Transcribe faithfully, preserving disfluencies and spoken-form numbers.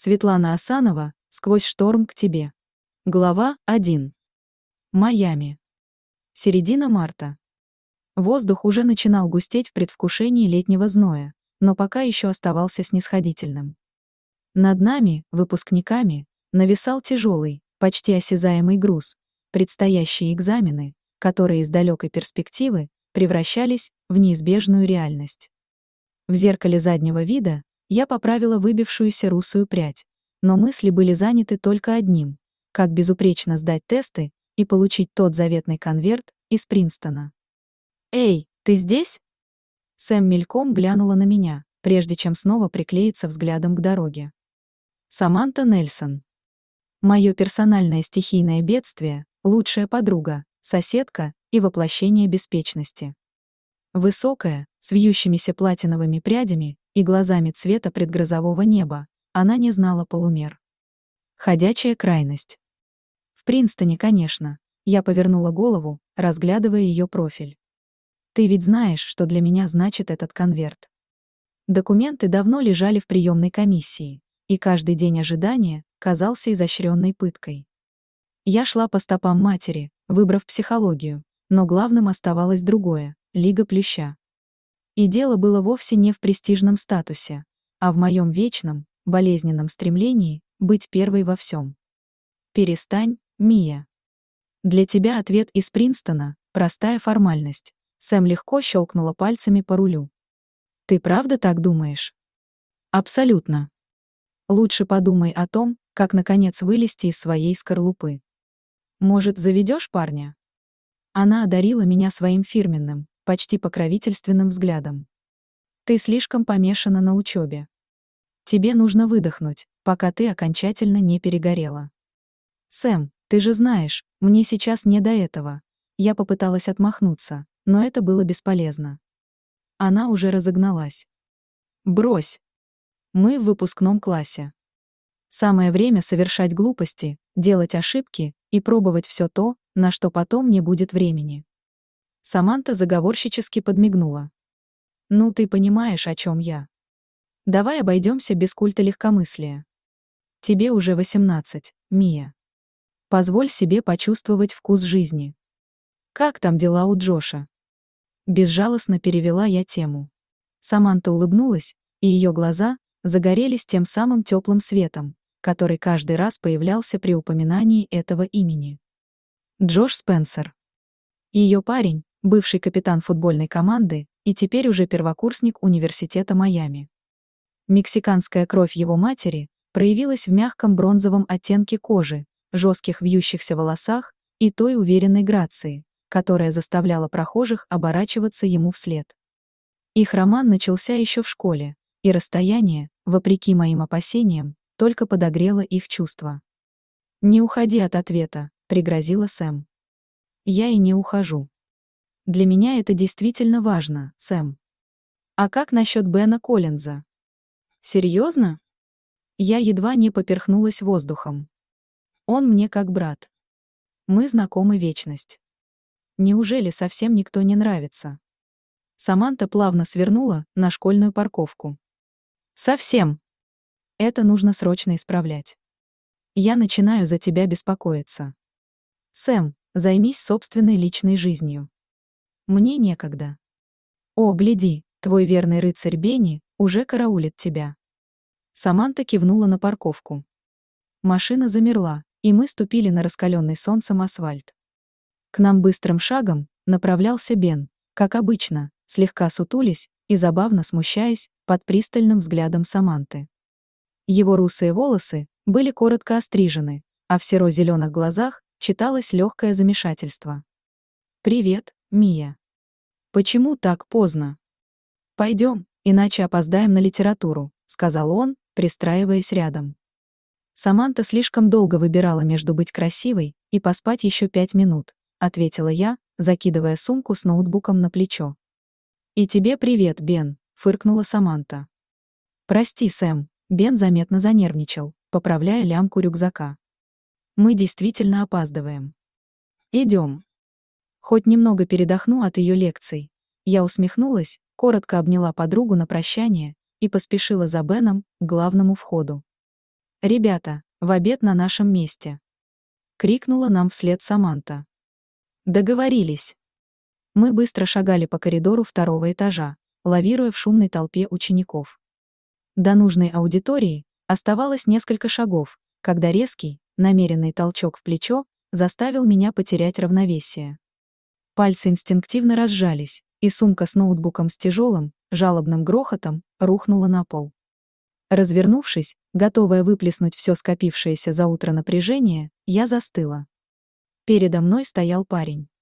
Светлана Асанова, «Сквозь шторм к тебе». Глава один. Майами. Середина марта. Воздух уже начинал густеть в предвкушении летнего зноя, но пока еще оставался снисходительным. Над нами, выпускниками, нависал тяжелый, почти осязаемый груз, предстоящие экзамены, которые из далекой перспективы превращались в неизбежную реальность. В зеркале заднего вида я поправила выбившуюся русую прядь, но мысли были заняты только одним: как безупречно сдать тесты и получить тот заветный конверт из Принстона. «Эй, ты здесь?» Сэм мельком глянула на меня, прежде чем снова приклеиться взглядом к дороге. Саманта Нельсон. Мое персональное стихийное бедствие, лучшая подруга, соседка и воплощение беспечности. Высокая, с вьющимися платиновыми прядями и глазами цвета предгрозового неба, она не знала полумер. Ходячая крайность. В Принстоне, конечно. Я повернула голову, разглядывая ее профиль. Ты ведь знаешь, что для меня значит этот конверт. Документы давно лежали в приемной комиссии, и каждый день ожидания казался изощренной пыткой. Я шла по стопам матери, выбрав психологию, но главным оставалось другое — Лига Плюща. И дело было вовсе не в престижном статусе, а в моем вечном, болезненном стремлении быть первой во всем. Перестань, Мия. Для тебя ответ из Принстона — простая формальность. Сэм легко щелкнула пальцами по рулю. Ты правда так думаешь? Абсолютно. Лучше подумай о том, как наконец вылезти из своей скорлупы. Может, заведешь парня? Она одарила меня своим фирменным, почти покровительственным взглядом. Ты слишком помешана на учебе. Тебе нужно выдохнуть, пока ты окончательно не перегорела. Сэм, ты же знаешь, мне сейчас не до этого. Я попыталась отмахнуться, но это было бесполезно. Она уже разогналась. Брось. Мы в выпускном классе. Самое время совершать глупости, делать ошибки и пробовать все то, на что потом не будет времени. Саманта заговорщически подмигнула. Ну ты понимаешь, о чем я. Давай обойдемся без культа легкомыслия. Тебе уже восемнадцать, Мия. Позволь себе почувствовать вкус жизни. Как там дела у Джоша? Безжалостно перевела я тему. Саманта улыбнулась, и ее глаза загорелись тем самым теплым светом, который каждый раз появлялся при упоминании этого имени. Джош Спенсер. Ее парень, бывший капитан футбольной команды и теперь уже первокурсник университета Майами. Мексиканская кровь его матери проявилась в мягком бронзовом оттенке кожи, жестких вьющихся волосах и той уверенной грации, которая заставляла прохожих оборачиваться ему вслед. Их роман начался еще в школе, и расстояние, вопреки моим опасениям, только подогрело их чувства. «Не уходи от ответа», — пригрозила Сэм. «Я и не ухожу. Для меня это действительно важно, Сэм. А как насчет Бена Коллинза? Серьезно?» Я едва не поперхнулась воздухом. Он мне как брат. Мы знакомы вечность. Неужели совсем никто не нравится? Саманта плавно свернула на школьную парковку. Совсем. Это нужно срочно исправлять. Я начинаю за тебя беспокоиться. Сэм, займись собственной личной жизнью. Мне некогда. О, гляди, твой верный рыцарь Бенни уже караулит тебя. Саманта кивнула на парковку. Машина замерла, и мы ступили на раскаленный солнцем асфальт. К нам быстрым шагом направлялся Бен, как обычно, слегка сутулясь и забавно смущаясь под пристальным взглядом Саманты. Его русые волосы были коротко острижены, а в серо-зеленых глазах читалось легкое замешательство. «Привет, Мия. Почему так поздно?» «Пойдем, иначе опоздаем на литературу», — сказал он, пристраиваясь рядом. Саманта слишком долго выбирала между быть красивой и поспать еще пять минут, ответила я, закидывая сумку с ноутбуком на плечо. «И тебе привет, Бен», — фыркнула Саманта. «Прости, Сэм», — Бен заметно занервничал, поправляя лямку рюкзака. «Мы действительно опаздываем. Идем». Хоть немного передохну от ее лекций. Я усмехнулась, коротко обняла подругу на прощание и поспешила за Беном к главному входу. «Ребята, в обед на нашем месте!» — крикнула нам вслед Саманта. «Договорились!» Мы быстро шагали по коридору второго этажа, лавируя в шумной толпе учеников. До нужной аудитории оставалось несколько шагов, когда резкий, намеренный толчок в плечо заставил меня потерять равновесие. Пальцы инстинктивно разжались, и сумка с ноутбуком с тяжелым, жалобным грохотом рухнула на пол. Развернувшись, готовая выплеснуть все скопившееся за утро напряжение, я застыла. Передо мной стоял парень.